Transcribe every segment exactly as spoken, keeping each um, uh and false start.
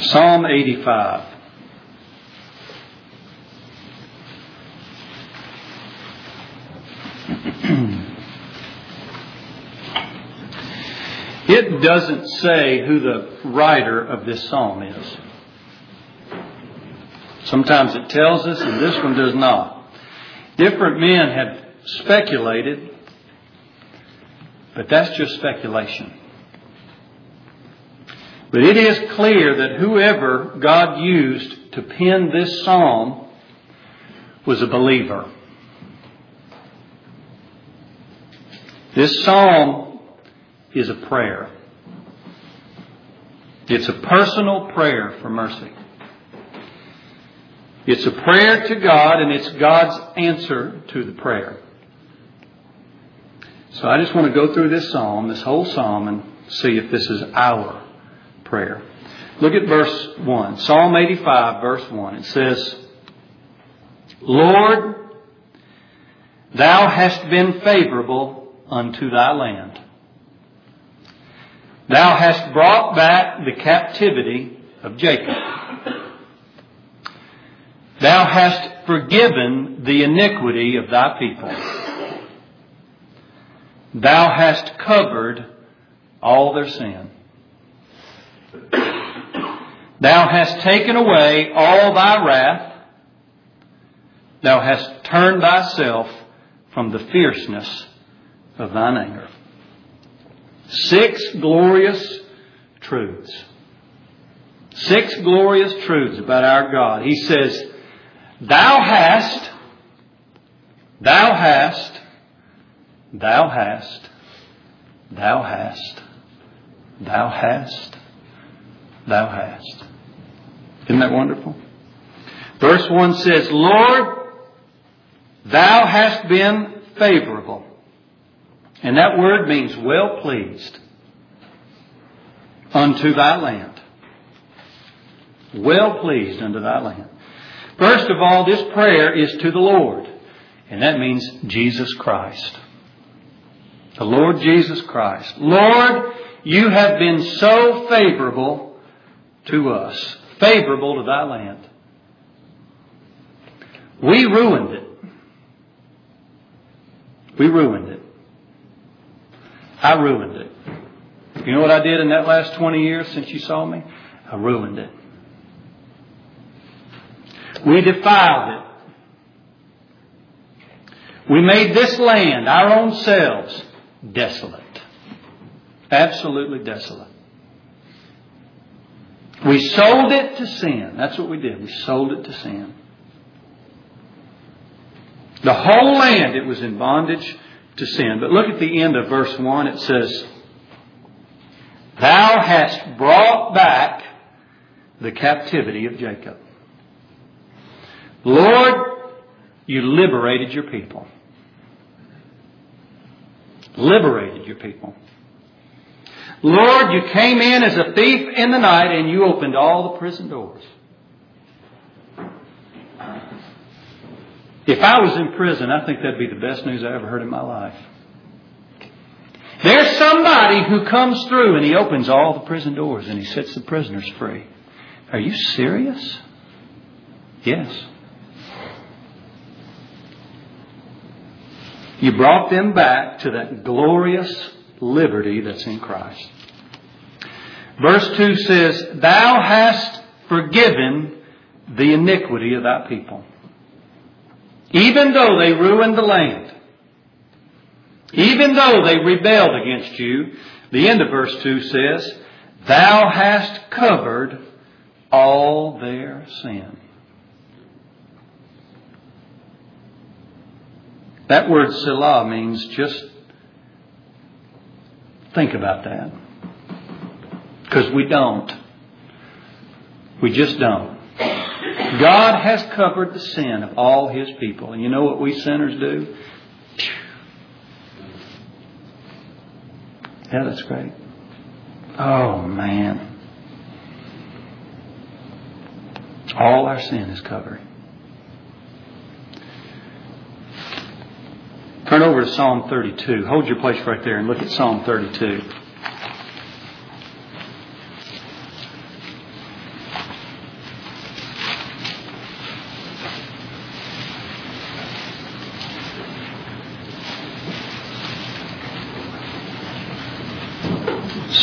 Psalm eighty-five. It doesn't say who the writer of this psalm is. Sometimes it tells us, and this one does not. Different men have speculated, but that's just speculation. But it is clear that whoever God used to pen this psalm was a believer. This psalm is a prayer. It's a personal prayer for mercy. It's a prayer to God, and it's God's answer to the prayer. So I just want to go through this psalm, this whole psalm, and see if this is our prayer. Look at verse one. Psalm eighty-five, verse one. It says, Lord, Thou hast been favorable unto Thy land. Thou hast brought back the captivity of Jacob. Thou hast forgiven the iniquity of Thy people. Thou hast covered all their sin. Thou hast taken away all Thy wrath. Thou hast turned Thyself from the fierceness of Thine anger. Six glorious truths. Six glorious truths about our God. He says, Thou hast, Thou hast, Thou hast, Thou hast, Thou hast, Thou hast. Isn't that wonderful? Verse one says, Lord, Thou hast been favorable. And that word means well pleased unto Thy land. Well pleased unto Thy land. First of all, this prayer is to the Lord. And that means Jesus Christ. The Lord Jesus Christ. Lord, You have been so favorable to us. Favorable to Thy land. We ruined it. We ruined it. I ruined it. You know what I did in that last twenty years since you saw me? I ruined it. We defiled it. We made this land, our own selves, desolate. Absolutely desolate. We sold it to sin. That's what we did. We sold it to sin. The whole land, it was in bondage to sin. But look at the end of verse one. It says, Thou hast brought back the captivity of Jacob. Lord, You liberated Your people. Liberated Your people. Lord, You came in as a thief in the night and You opened all the prison doors. If I was in prison, I think that'd be the best news I ever heard in my life. There's somebody who comes through and He opens all the prison doors and He sets the prisoners free. Are you serious? Yes. You brought them back to that glorious liberty that's in Christ. Verse two says, Thou hast forgiven the iniquity of Thy people. Even though they ruined the land, even though they rebelled against You, the end of verse two says, Thou hast covered all their sin. That word Selah means just think about that. Because we don't. We just don't. God has covered the sin of all His people. And you know what we sinners do? Yeah, that's great. Oh, man. All our sin is covered. Turn over to Psalm thirty-two. Hold your place right there and look at Psalm thirty-two.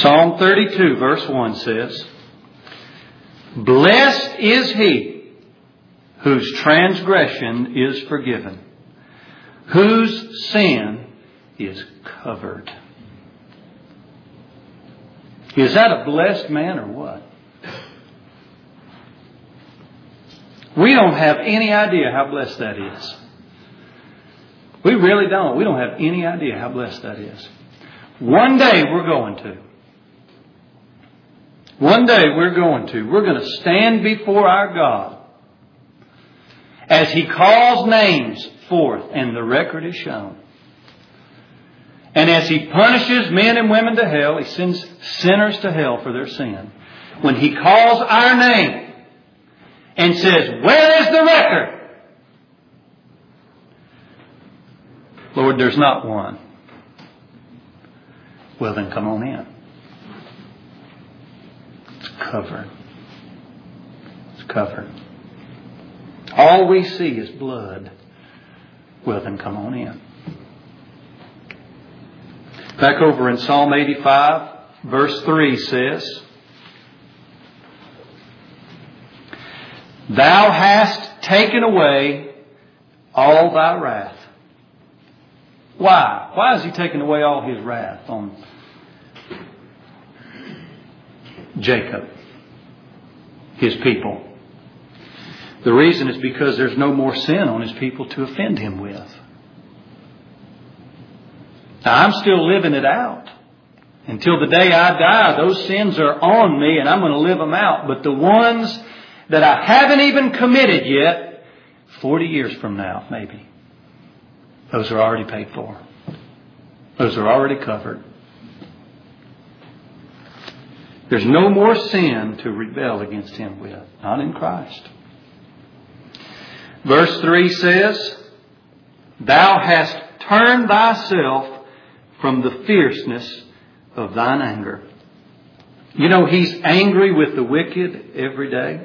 Psalm thirty-two verse one says, "Blessed is he whose transgression is forgiven, whose sin is covered." Is that a blessed man or what? We don't have any idea how blessed that is. We really don't. We don't have any idea how blessed that is. One day we're going to. One day we're going to. We're going to stand before our God as He calls names forth and the record is shown. And as He punishes men and women to hell, He sends sinners to hell for their sin. When He calls our name and says, "Where is the record?" Lord, there's not one. Well, then come on in. It's covered. It's covered. All we see is blood. Well, then come on in. Back over in Psalm eighty-five, verse three says, "Thou hast taken away all thy wrath." Why? Why has He taken away all His wrath on Jacob, His people? The reason is because there's no more sin on His people to offend Him with. Now, I'm still living it out. Until the day I die, those sins are on me and I'm going to live them out. But the ones that I haven't even committed yet, forty years from now, maybe, those are already paid for. Those are already covered. There's no more sin to rebel against Him with. Not in Christ. Verse three says, "Thou hast turned thyself from the fierceness of thine anger." You know, He's angry with the wicked every day.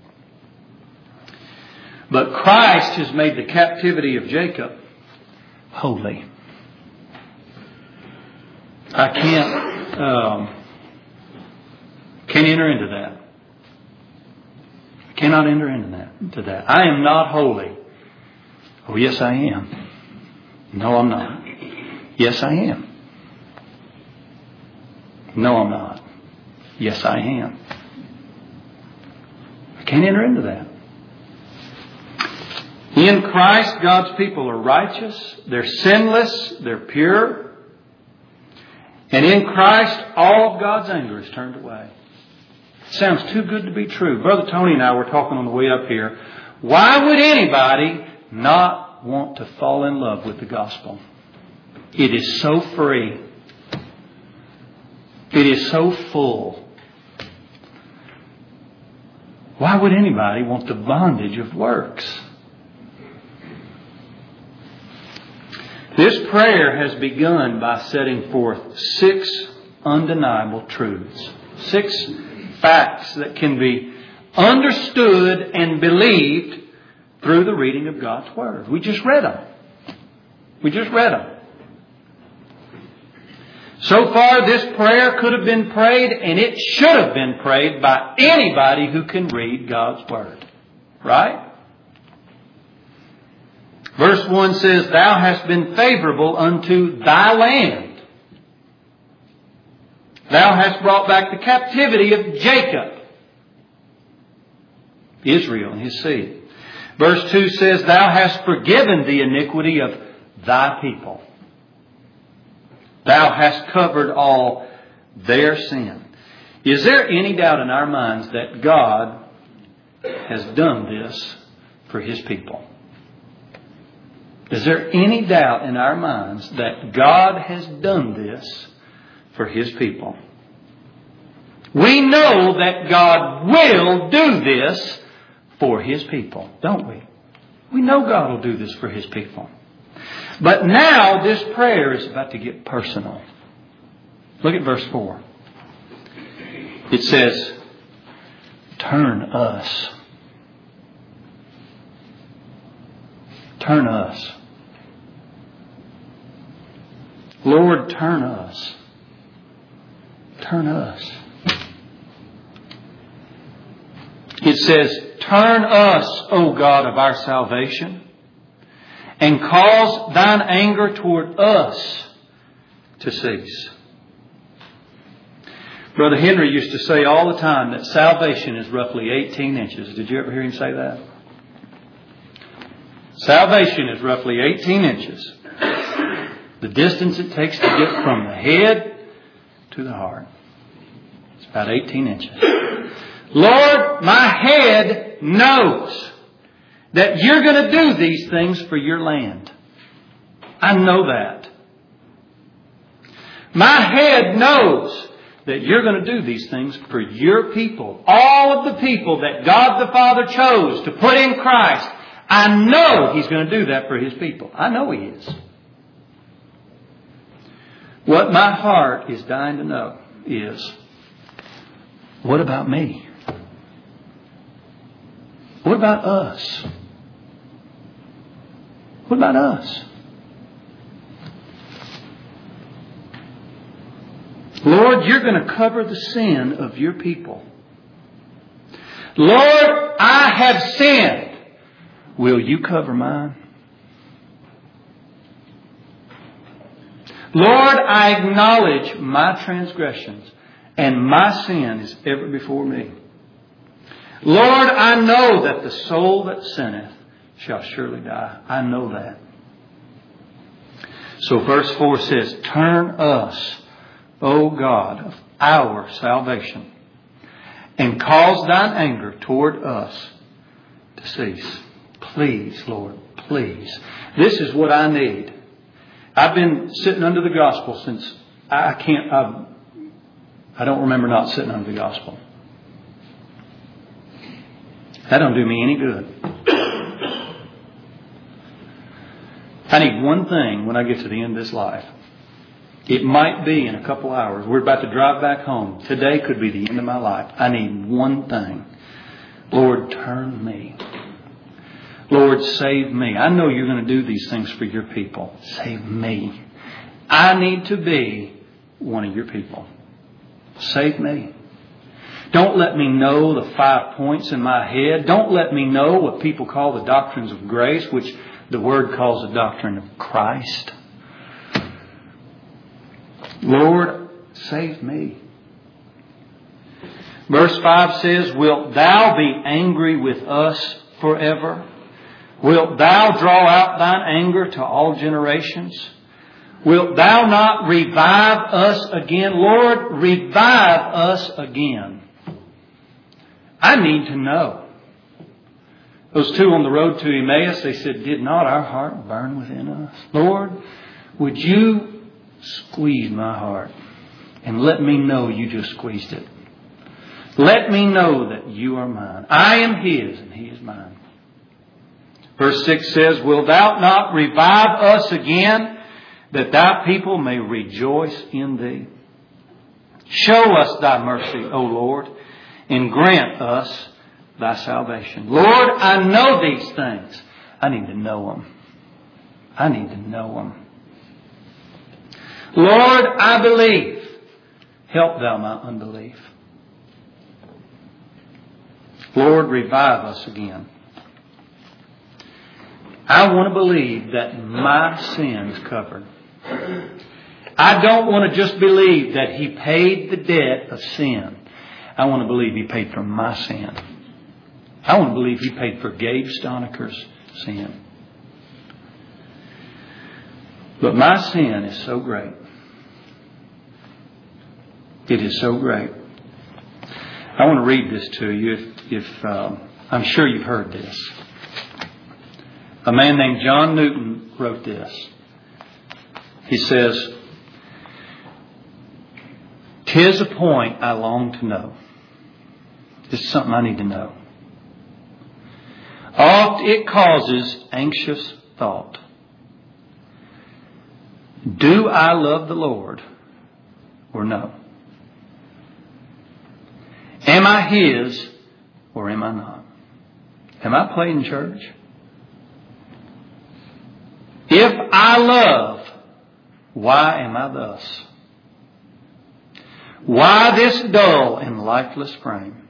But Christ has made the captivity of Jacob holy. I can't, um, can't enter into that. I cannot enter into that, into that. I am not holy. Oh, yes, I am. No, I'm not. Yes, I am. No, I'm not. Yes, I am. I can't enter into that. In Christ, God's people are righteous. They're sinless. They're pure. And in Christ, all of God's anger is turned away. It sounds too good to be true. Brother Tony and I were talking on the way up here. Why would anybody not want to fall in love with the gospel? It is so free. It is so full. Why would anybody want the bondage of works? This prayer has begun by setting forth six undeniable truths. Six facts that can be understood and believed through the reading of God's Word. We just read them. We just read them. So far, this prayer could have been prayed, and it should have been prayed by anybody who can read God's Word. Right? Verse one says, "Thou hast been favorable unto thy land. Thou hast brought back the captivity of Jacob," Israel and his seed. Verse two says, "Thou hast forgiven the iniquity of thy people. Thou hast covered all their sin." Is there any doubt in our minds that God has done this for His people? Is there any doubt in our minds that God has done this for His people? We know that God will do this for His people, don't we? We know God will do this for His people. But now this prayer is about to get personal. Look at verse four. It says, "Turn us." Turn us. Lord, turn us. Turn us. It says, turn us, O God of our salvation, and cause thine anger toward us to cease. Brother Henry used to say all the time that salvation is roughly eighteen inches. Did you ever hear him say that? Salvation is roughly eighteen inches. The distance it takes to get from the head to the heart. It's about eighteen inches. Lord, my head knows that you're going to do these things for your land. I know that. My head knows that you're going to do these things for your people. All of the people that God the Father chose to put in Christ. I know He's going to do that for His people. I know He is. What my heart is dying to know is, what about me? What about us? What about us? Lord, you're going to cover the sin of your people. Lord, I have sinned. Will you cover mine? Lord, I acknowledge my transgressions, and my sin is ever before me. Lord, I know that the soul that sinneth shall surely die. I know that. So verse four says, turn us, O God of our salvation, and cause thine anger toward us to cease. Please, Lord, please. This is what I need. I've been sitting under the gospel since I can't, I, I don't remember not sitting under the gospel. That don't do me any good. I need one thing when I get to the end of this life. It might be in a couple hours. We're about to drive back home. Today could be the end of my life. I need one thing. Lord, turn me. Lord, save me. I know you're going to do these things for your people. Save me. I need to be one of your people. Save me. Don't let me know the five points in my head. Don't let me know what people call the doctrines of grace, which the Word calls the doctrine of Christ. Lord, save me. Verse five says, wilt thou be angry with us forever? Wilt thou draw out thine anger to all generations? Wilt thou not revive us again? Lord, revive us again. I need to know. Those two on the road to Emmaus, they said, did not our heart burn within us? Lord, would you squeeze my heart and let me know you just squeezed it. Let me know that you are mine. I am His and He is mine. Verse six says, wilt thou not revive us again, that thy people may rejoice in thee? Show us thy mercy, O Lord, and grant us thy salvation. Lord, I know these things. I need to know them. I need to know them. Lord, I believe. Help thou my unbelief. Lord, revive us again. I want to believe that my sin's covered. I don't want to just believe that He paid the debt of sin. I want to believe He paid for my sin. I want to believe He paid for Gabe Stoneker's sin. But my sin is so great. It is so great. I want to read this to you. If, if um, I'm sure you've heard this. A man named John Newton wrote this. He says, "'Tis a point I long to know." This is something I need to know. "Oft it causes anxious thought. Do I love the Lord or no? Am I His or am I not? Am I playing church? If I love, why am I thus? Why this dull and lifeless frame?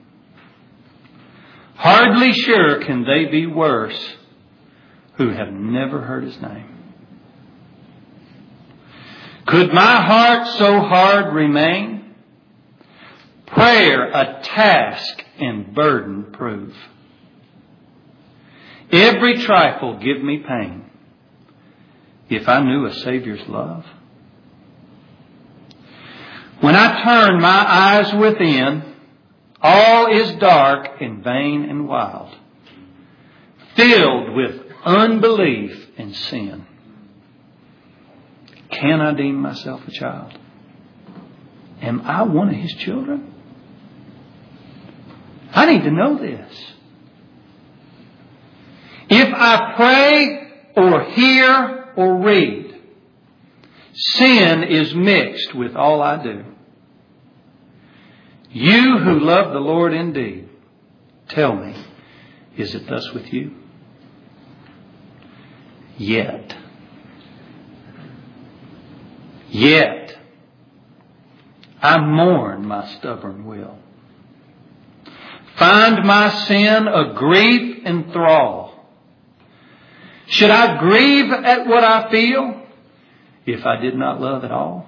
Hardly sure can they be worse who have never heard His name. Could my heart so hard remain? Prayer a task and burden prove. Every trifle give me pain. If I knew a Savior's love. When I turn my eyes within, all is dark and vain and wild, filled with unbelief and sin. Can I deem myself a child? Am I one of His children? I need to know this. If I pray or hear or read, sin is mixed with all I do. You who love the Lord indeed, tell me, is it thus with you? Yet, yet, I mourn my stubborn will. Find my sin a grief and thrall. Should I grieve at what I feel if I did not love at all?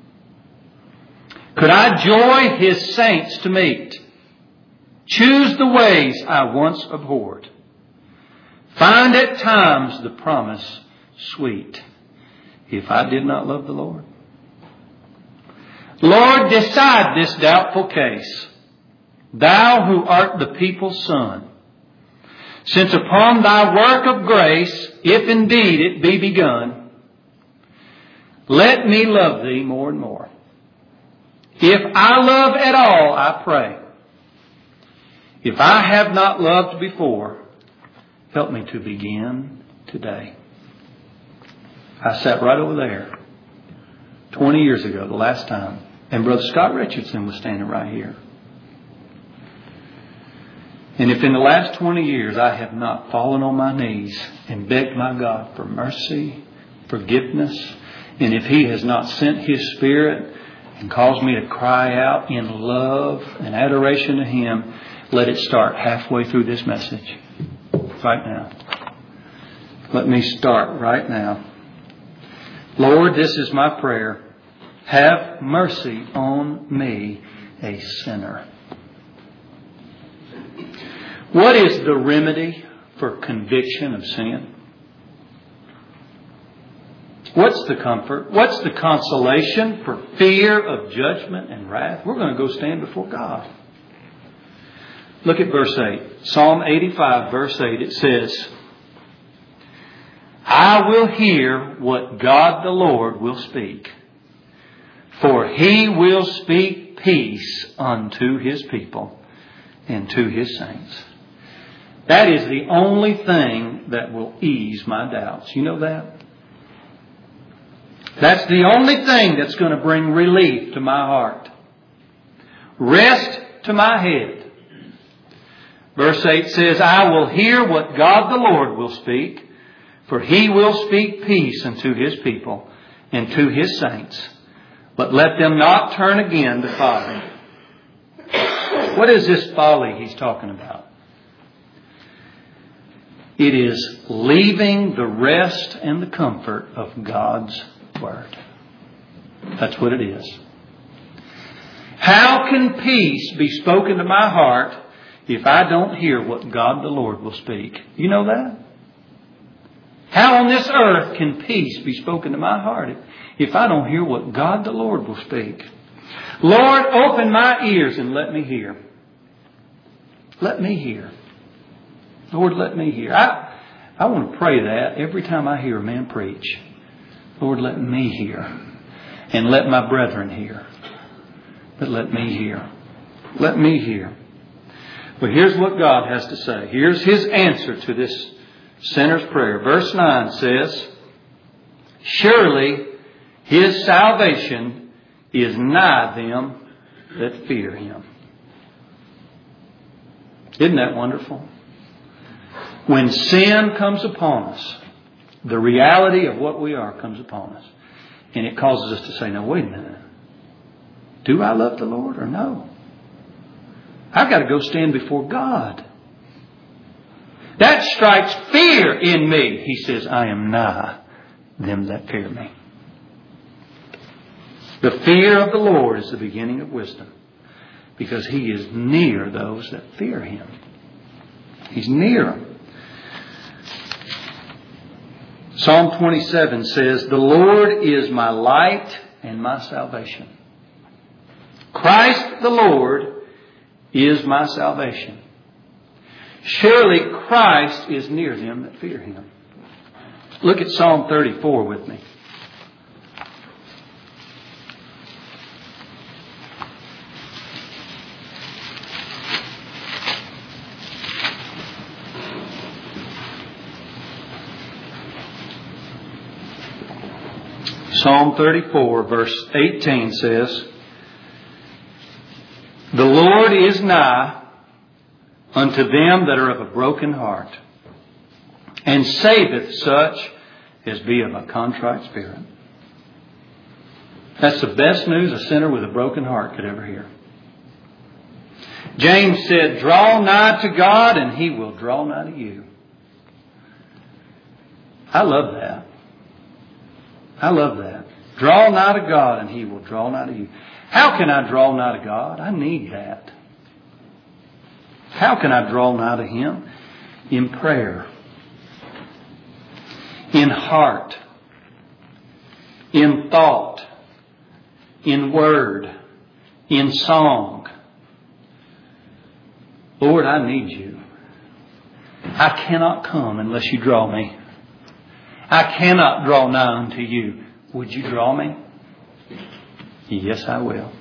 Could I joy His saints to meet? Choose the ways I once abhorred. Find at times the promise sweet if I did not love the Lord? Lord, decide this doubtful case. Thou who art the people's Son. Since upon Thy work of grace, if indeed it be begun, let me love Thee more and more. If I love at all, I pray. If I have not loved before, help me to begin today. I sat right over there twenty years ago, the last time, and Brother Scott Richardson was standing right here. And if in the last twenty years I have not fallen on my knees and begged my God for mercy, forgiveness, and if He has not sent His Spirit and caused me to cry out in love and adoration to Him, let it start halfway through this message. Right now. Let me start right now. Lord, this is my prayer. Have mercy on me, a sinner. What is the remedy for conviction of sin? What's the comfort? What's the consolation for fear of judgment and wrath? We're going to go stand before God. Look at verse eight. Psalm eighty-five, verse eight. It says, I will hear what God the Lord will speak, for He will speak peace unto His people and to His saints. That is the only thing that will ease my doubts. You know that? That's the only thing that's going to bring relief to my heart. Rest to my head. Verse eight says, I will hear what God the Lord will speak, for He will speak peace unto His people and to His saints. But let them not turn again to folly. What is this folly He's talking about? It is leaving the rest and the comfort of God's Word. That's what it is. How can peace be spoken to my heart if I don't hear what God the Lord will speak? You know that? How on this earth can peace be spoken to my heart if I don't hear what God the Lord will speak? Lord, open my ears and let me hear. Let me hear. Lord, let me hear. I, I want to pray that every time I hear a man preach. Lord, let me hear. And let my brethren hear. But let me hear. Let me hear. But here's what God has to say. Here's His answer to this sinner's prayer. Verse nine says, surely His salvation is nigh them that fear Him. Isn't that wonderful? When sin comes upon us, the reality of what we are comes upon us. And it causes us to say, no, wait a minute. Do I love the Lord or no? I've got to go stand before God. That strikes fear in me. He says, I am nigh them that fear me. The fear of the Lord is the beginning of wisdom, because He is near those that fear Him. He's near them. Psalm twenty-seven says, the Lord is my light and my salvation. Christ the Lord is my salvation. Surely Christ is near them that fear Him. Look at Psalm thirty-four with me. Psalm thirty-four verse eighteen says, the Lord is nigh unto them that are of a broken heart, and saveth such as be of a contrite spirit. That's the best news a sinner with a broken heart could ever hear. James said, draw nigh to God and He will draw nigh to you. I love that. I love that. Draw nigh to God and He will draw nigh to you. How can I draw nigh to God? I need that. How can I draw nigh to Him? In prayer. In heart. In thought. In word. In song. Lord, I need You. I cannot come unless You draw me. I cannot draw nigh unto You. Would You draw me? Yes, I will.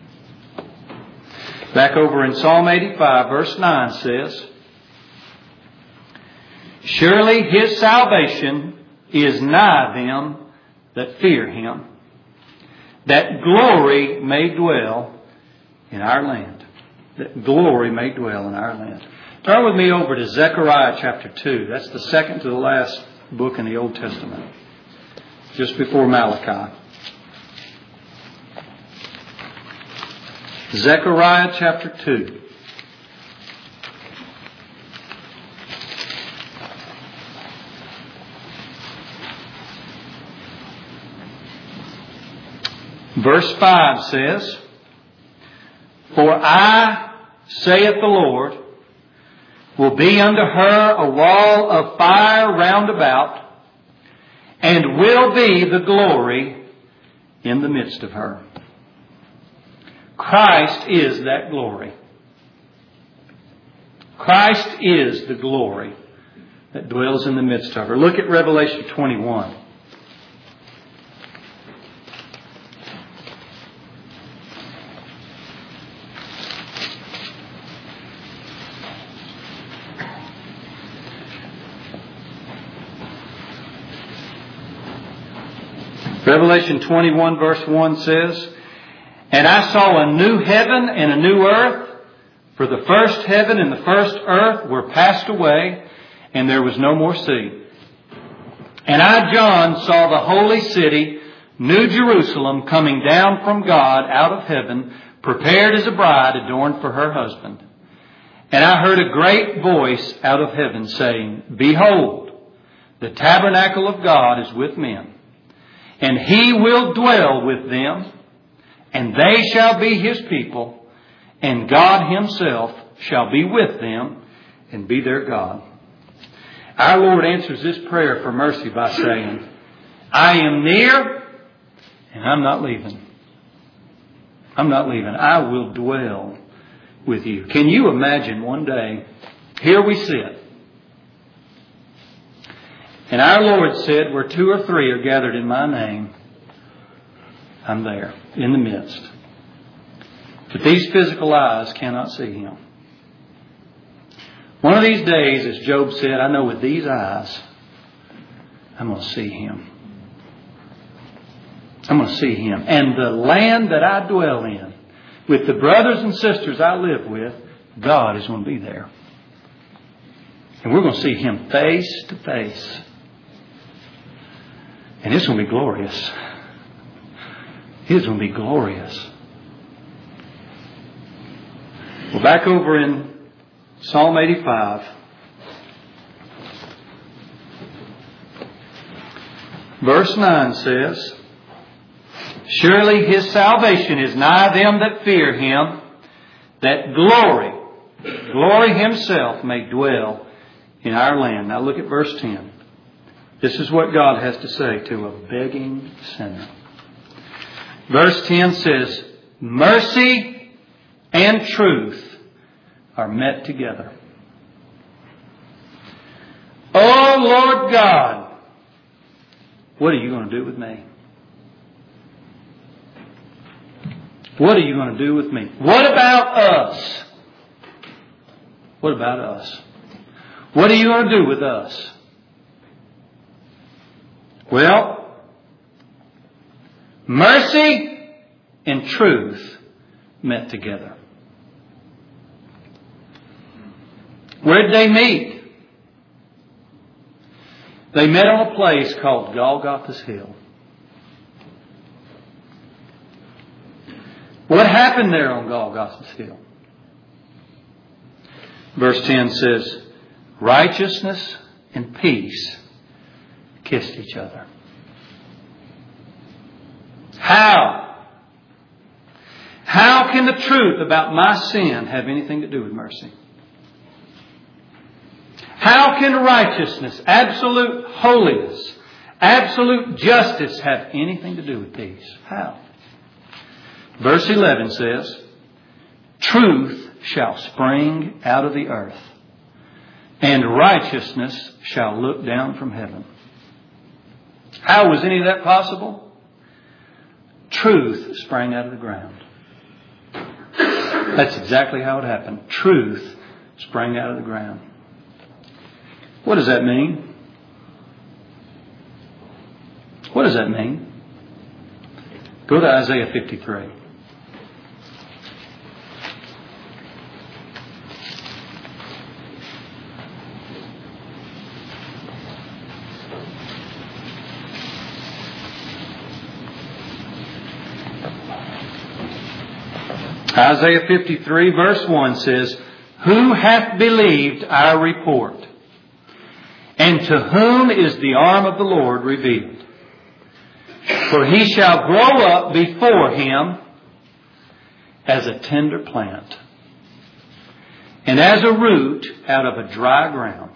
Back over in Psalm eighty-five, verse nine says, surely His salvation is nigh them that fear Him, that glory may dwell in our land. That glory may dwell in our land. Turn with me over to Zechariah chapter two. That's the second to the last book in the Old Testament, just before Malachi. Zechariah chapter two. Verse five says, for I, saith the Lord, will be unto her a wall of fire round about, and will be the glory in the midst of her. Christ is that glory. Christ is the glory that dwells in the midst of her. Look at Revelation twenty-one. Revelation twenty-one verse one says, and I saw a new heaven and a new earth, for the first heaven and the first earth were passed away, and there was no more sea. And I, John, saw the holy city, New Jerusalem, coming down from God out of heaven, prepared as a bride adorned for her husband. And I heard a great voice out of heaven saying, behold, the tabernacle of God is with men, and He will dwell with them, and they shall be His people, and God Himself shall be with them and be their God. Our Lord answers this prayer for mercy by saying, I am near and I'm not leaving. I'm not leaving. I will dwell with you. Can you imagine one day, here we sit, and our Lord said, where two or three are gathered in my name, I'm there in the midst. But these physical eyes cannot see Him. One of these days, as Job said, I know with these eyes, I'm going to see Him. I'm going to see Him. And the land that I dwell in, with the brothers and sisters I live with, God is going to be there. And we're going to see Him face to face. And it's going to be glorious. It's going to be glorious. Well, back over in Psalm eighty-five. Verse nine says, surely His salvation is nigh them that fear Him, that glory, glory Himself may dwell in our land. Now look at verse ten. This is what God has to say to a begging sinner. Verse ten says, mercy and truth are met together. O Lord God, what are you going to do with me? What are you going to do with me? What about us? What about us? What are you going to do with us? Well, mercy and truth met together. Where did they meet? They met on a place called Golgotha's Hill. What happened there on Golgotha's Hill? Verse ten says, righteousness and peace kissed each other. How? How can the truth about my sin have anything to do with mercy? How can righteousness, absolute holiness, absolute justice have anything to do with peace? How? Verse eleven says, truth shall spring out of the earth, and righteousness shall look down from heaven. How was any of that possible? Truth sprang out of the ground. That's exactly how it happened. Truth sprang out of the ground. What does that mean? What does that mean? Go to Isaiah fifty-three. Isaiah fifty-three verse one says, who hath believed our report? And to whom is the arm of the Lord revealed? For he shall grow up before him as a tender plant, and as a root out of a dry ground.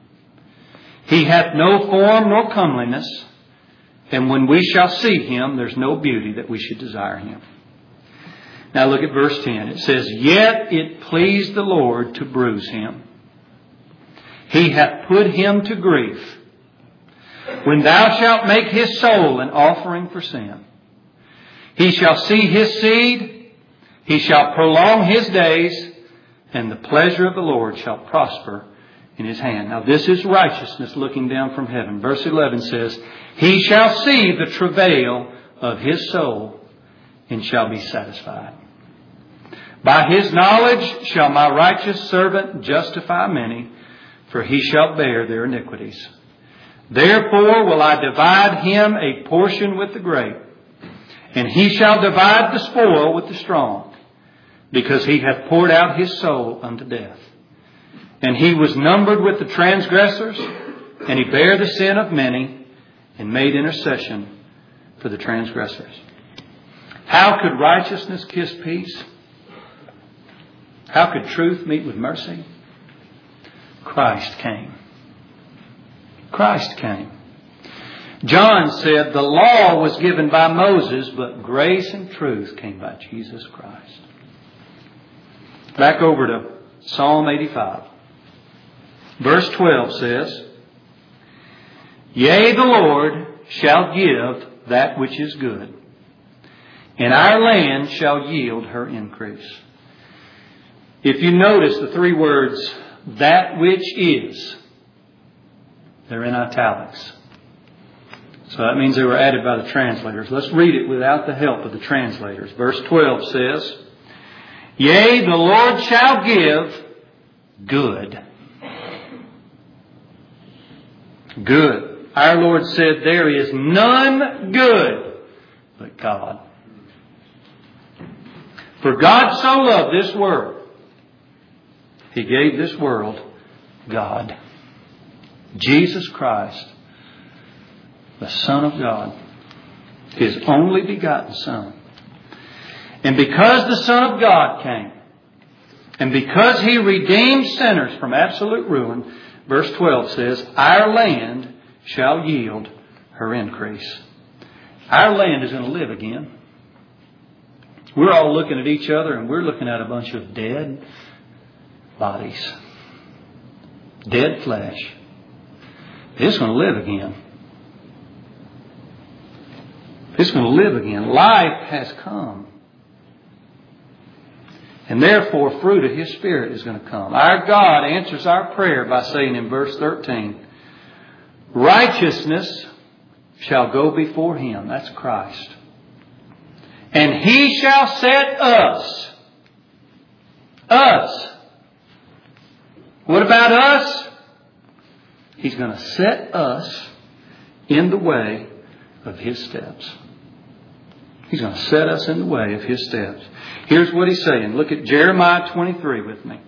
He hath no form nor comeliness, and when we shall see him, there's no beauty that we should desire him. Now look at verse ten. It says, yet it pleased the Lord to bruise him. He hath put him to grief. When thou shalt make his soul an offering for sin, he shall see his seed, he shall prolong his days, and the pleasure of the Lord shall prosper in his hand. Now this is righteousness looking down from heaven. Verse eleven says, he shall see the travail of his soul and shall be satisfied. By his knowledge shall my righteous servant justify many, for he shall bear their iniquities. Therefore will I divide him a portion with the great, and he shall divide the spoil with the strong, because he hath poured out his soul unto death. And he was numbered with the transgressors, and he bare the sin of many, and made intercession for the transgressors. How could righteousness kiss peace? How could truth meet with mercy? Christ came. Christ came. John said the law was given by Moses, but grace and truth came by Jesus Christ. Back over to Psalm eighty-five. Verse twelve says, yea, the Lord shall give that which is good, and our land shall yield her increase. If you notice the three words, that which is, they're in italics. So that means they were added by the translators. Let's read it without the help of the translators. Verse twelve says, yea, the Lord shall give good. Good. Our Lord said there is none good but God. For God so loved this world He gave this world God. Jesus Christ, the Son of God. His only begotten Son. And because the Son of God came, and because He redeemed sinners from absolute ruin, verse twelve says, our land shall yield her increase. Our land is going to live again. We're all looking at each other and we're looking at a bunch of dead bodies. Dead flesh. It's going to live again. It's going to live again. Life has come. And therefore, fruit of His Spirit is going to come. Our God answers our prayer by saying in verse thirteen, righteousness shall go before Him. That's Christ. And He shall set us. Us. What about us? He's going to set us in the way of His steps. He's going to set us in the way of His steps. Here's what He's saying. Look at Jeremiah twenty-three with me.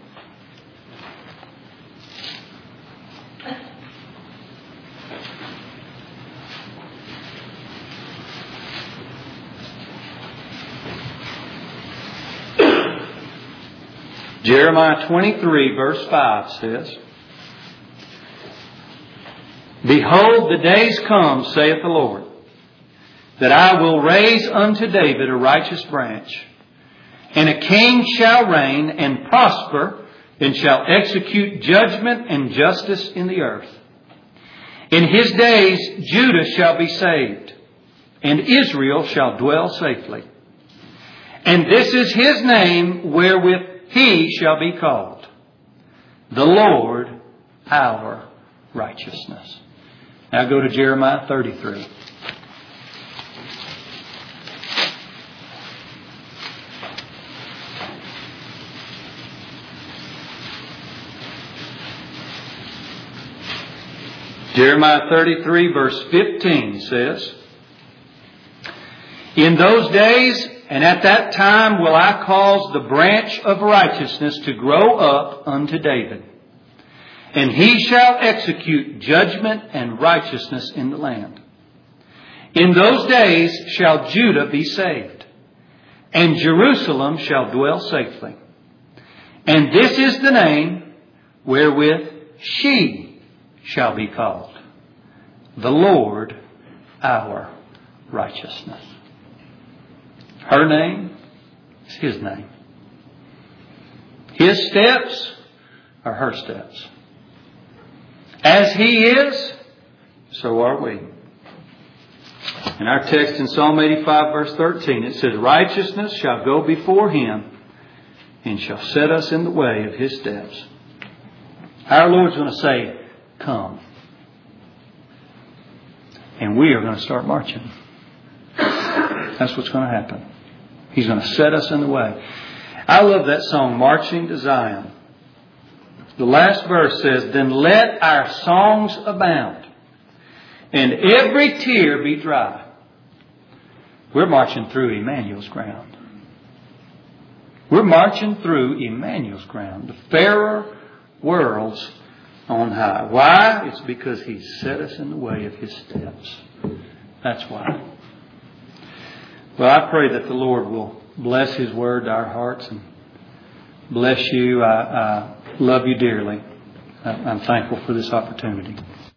Jeremiah twenty-three verse five says, behold, the days come, saith the Lord, that I will raise unto David a righteous branch, and a king shall reign and prosper, and shall execute judgment and justice in the earth. In his days Judah shall be saved, and Israel shall dwell safely. And this is his name wherewith he shall be called, the Lord our righteousness. Now go to Jeremiah thirty-three. Jeremiah thirty-three verse fifteen says, in those days and at that time will I cause the branch of righteousness to grow up unto David, and he shall execute judgment and righteousness in the land. In those days shall Judah be saved, and Jerusalem shall dwell safely. And this is the name wherewith she shall be called, the Lord our righteousness. Her name is His name. His steps are her steps. As He is, so are we. In our text in Psalm eighty-five verse thirteen, it says, righteousness shall go before Him and shall set us in the way of His steps. Our Lord's going to say, come. And we are going to start marching. That's what's going to happen. He's going to set us in the way. I love that song, Marching to Zion. The last verse says, then let our songs abound, and every tear be dry. We're marching through Emmanuel's ground. We're marching through Emmanuel's ground, the fairer worlds on high. Why? It's because He's set us in the way of His steps. That's why. Well, I pray that the Lord will bless His word to our hearts and bless you. I, I love you dearly. I'm thankful for this opportunity.